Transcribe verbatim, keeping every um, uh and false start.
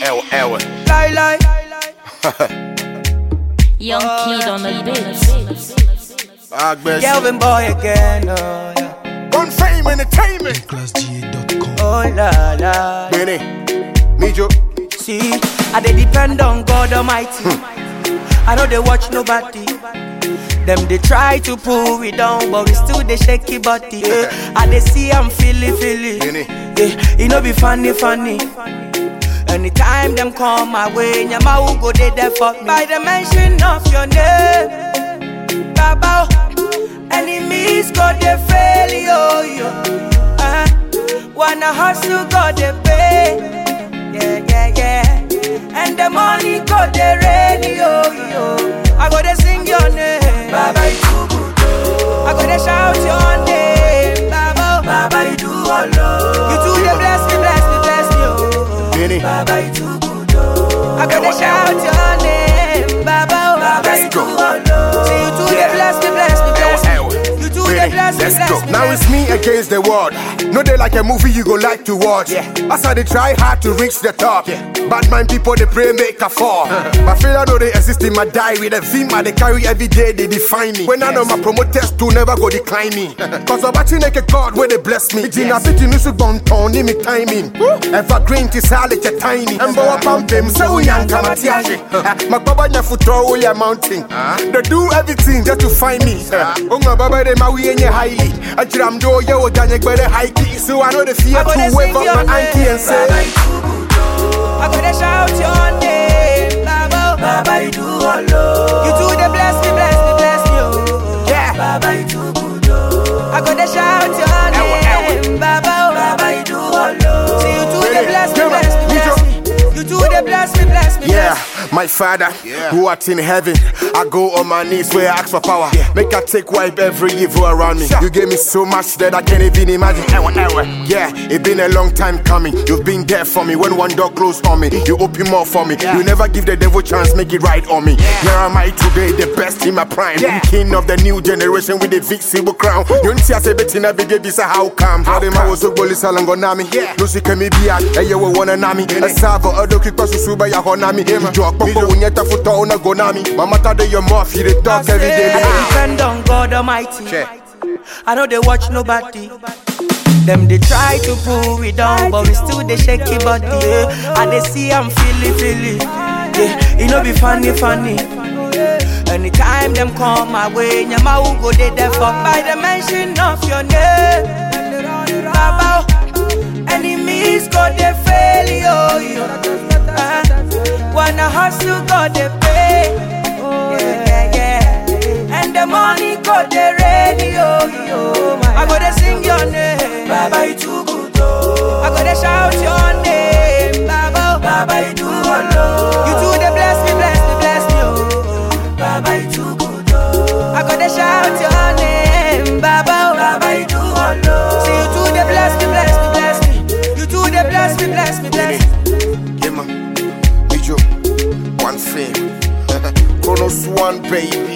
Ewa, ewa. Lie, lie. Young kid on the beat. Kelvin boy again, oh yeah. One Fame Entertainment. class G A dot com. Oh la la. Benny, Mijo. See, I they depend on God Almighty. I know they watch nobody. Them they try to pull me down, but we still they shaky body. Yeah. I they see I'm feeling, feeling. Benny. Yeah, it no be funny, funny. Anytime them come my way, Nyama will go they there for me. By the mention of your name, Baba, enemies go they fail, yo, yo. Uh, wanna hustle, go they pay. Yeah, yeah, yeah. And the money go they rain, yo, yo. I go they sing your name, Baba, you too good, oh. I go they shout your name, Baba, Baba, you do all love. You too they bless me, bless me, bless me, oh. Benny. Baba, you too good, oh. I go they shout your name, Baba, Baba, you do all love. See you too they bless me, bless me, bless me. You too they bless me, Let's bless go. me. Now it's me against the world. No, they like a movie you go like to watch. Yeah. That's how they try hard to reach the top. Yeah. Bad mind people they pray make a fall. But feel I know they exist in my diary. The theme they carry every day they define me. When I know my promoters to never go decline me. Cause I'm watching like a God where they bless me. Jina biti nusu bonton ni me timing. Evergreen to sale che tiny. And bow pump them so young kamatiaje. My baba nyafuto we are mounting. They do everything just to find me. Oh my baba they mawi enye highly. I jam do ye o janye gbere high key. So I know the fear to wave up my auntie and say I gotta shout your name, Baba, Baba, you do all love. You too they bless me, bless me, bless me, oh. Yeah, Baba, you too good, oh. I gotta shout your name, Baba, Baba, you do all love. See you too they bless me, bless me, bless me. You too they bless me, bless me, yeah, bless me. my Father, yeah. Who art in heaven, I go on my knees where I ask for power. Yeah. Make I take wipe every evil around me. Sure. You gave me so much that I can't even imagine. Ewa, ewa. Yeah, it been a long time coming. You've been there for me when one door closed on me. You open more for me. Yeah. You never give the devil chance, make it right on me. Yeah. Here am I today, the best in my prime. Yeah. King of the new generation with the visible crown. You don't see I say betting every day, this is how come. How them I was so bully salangonami. Yeah. Lucy can me be at, and you will wanna nami. A savo, a doki pasu suba ya honami. Jog, Boko, unyeta futa ona gonami. Mama tade your mouth, you the talk every day. I depend on God Almighty. Check. I know they watch nobody. Them they try to pull me down, but we still they shaky body. Yeah. And they see I'm feeling, feeling. Yeah, it no be funny, funny. Anytime them come my way, Nyama will go they there for. By the mention of your name, Baba, enemies go they fail, yo, yo. Uh, wanna hustle, go they pay. Yeah, yeah, yeah. And the money go the radio, yo. I gotta sing your name, Baba, you too good, oh. I gotta shout your name, Baba, Baba, you do all love. You too they bless me, bless me, bless me, oh. Baba, you too good, oh. I gotta shout your name, Baba, Baba, you do all love. See you too they bless me, bless me, bless me. You too they bless me, bless me, bless me. Yeah, man. Mijo, One Fame. Chronos One, baby.